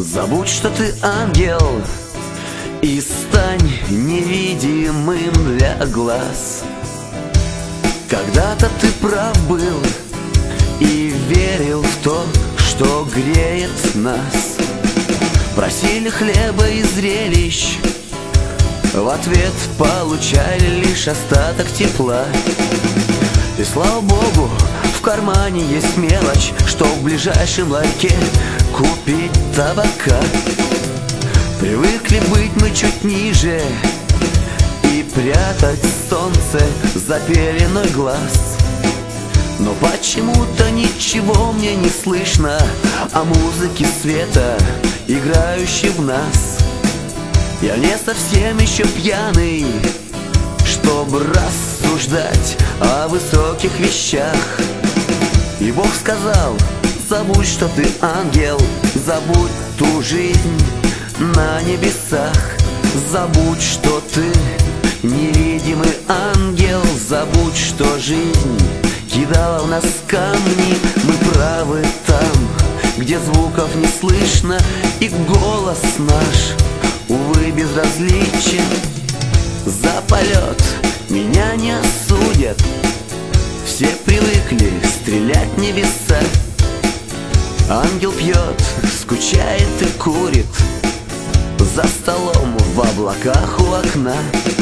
Забудь, что ты ангел, и стань невидимым для глаз. Когда-то ты прав был и верил в то, что греет нас. Просили хлеба и зрелищ, в ответ получали лишь остаток тепла. И слава Богу, в кармане есть мелочь, что в ближайшем ларьке купить табака. Привыкли быть мы чуть ниже и прятать солнце за пеленой глаз. Но почему-то ничего мне не слышно о музыке света, играющей в нас. Я не совсем еще пьяный, чтобы рассуждать о высоких вещах. И Бог сказал: забудь, что ты ангел, забудь ту жизнь на небесах. Забудь, что ты невидимый ангел, забудь, что жизнь кидала в нас камни. Мы правы там, где звуков не слышно, и голос наш, увы, безразличен. За полет меня не осудят, все привыкли стрелять в небеса. Ангел пьет, скучает и курит за столом в облаках у окна.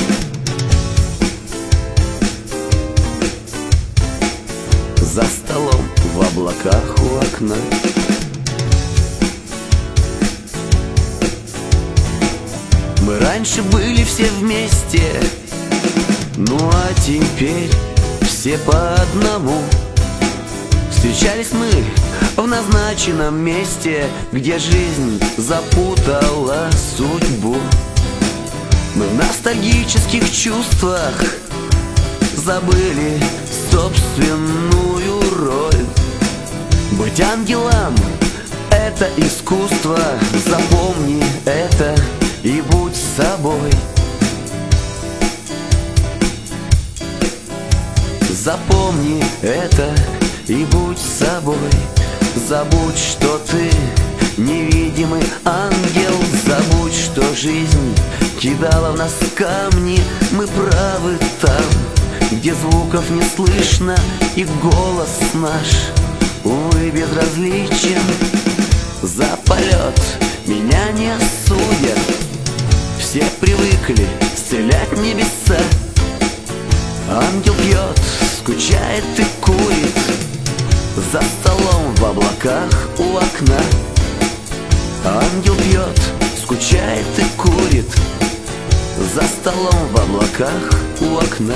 За столом в облаках у окна. Мы раньше были все вместе, ну а теперь все по одному. Встречались мы в назначенном месте, где жизнь запутала судьбу. Мы в ностальгических чувствах забыли собственную роль. Быть ангелом — это искусство, запомни это и будь собой. Запомни это и будь собой. Забудь, что ты невидимый ангел, забудь, что жизнь кидала в нас камни. Мы правы там, где звуков не слышно, и голос наш, увы, безразличен. За полет меня не осудят, все привыкли стрелять в небеса. Ангел пьет, скучает и курит за столом в облаках у окна. Ангел пьет, скучает и курит за столом в облаках у окна.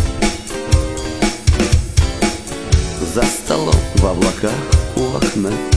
За столом в облаках у окна.